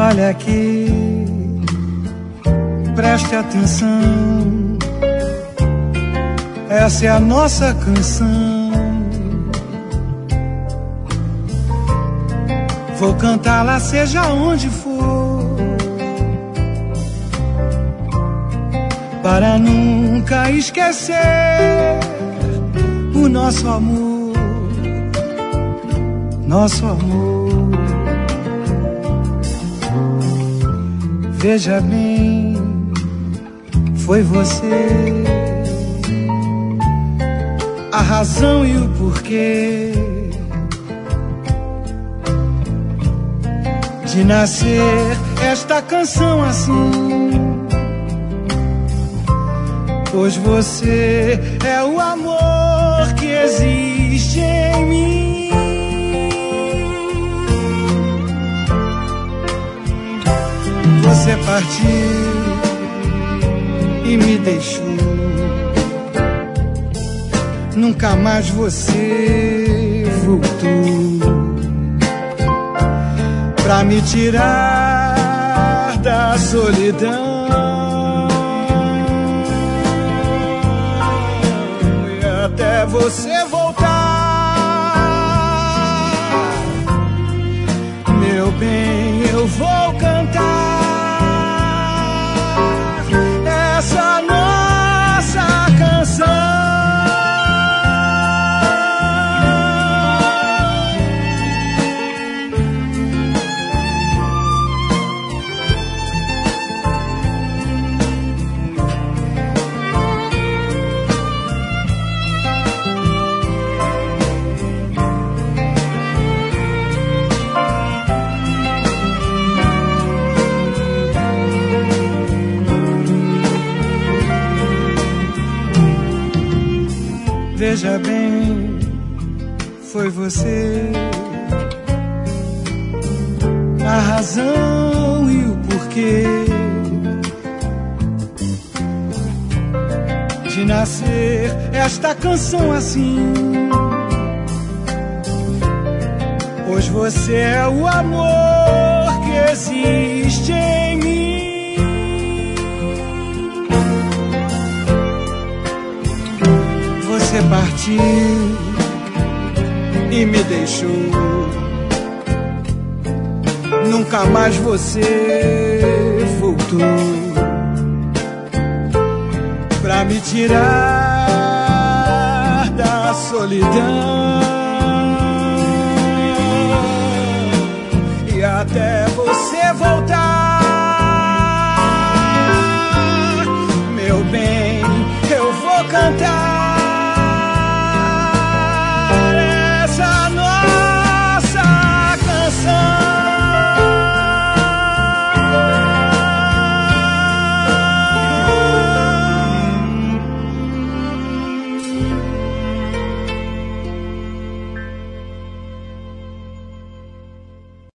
Olha aqui, preste atenção, essa é a nossa canção. Vou cantá-la seja onde for, para nunca esquecer o nosso amor, nosso amor. Veja bem, foi você a razão e o porquê de nascer esta canção assim. Pois você é o amor que existe em mim. Você partiu e me deixou, nunca mais você voltou pra me tirar da solidão. E até você voltar, meu bem, eu vou cantar essa nossa canção. Veja bem, foi você a razão e o porquê de nascer esta canção assim. Pois você é o amor que existe em mim. Você partiu e me deixou, nunca mais você voltou pra me tirar da solidão. E até você voltar,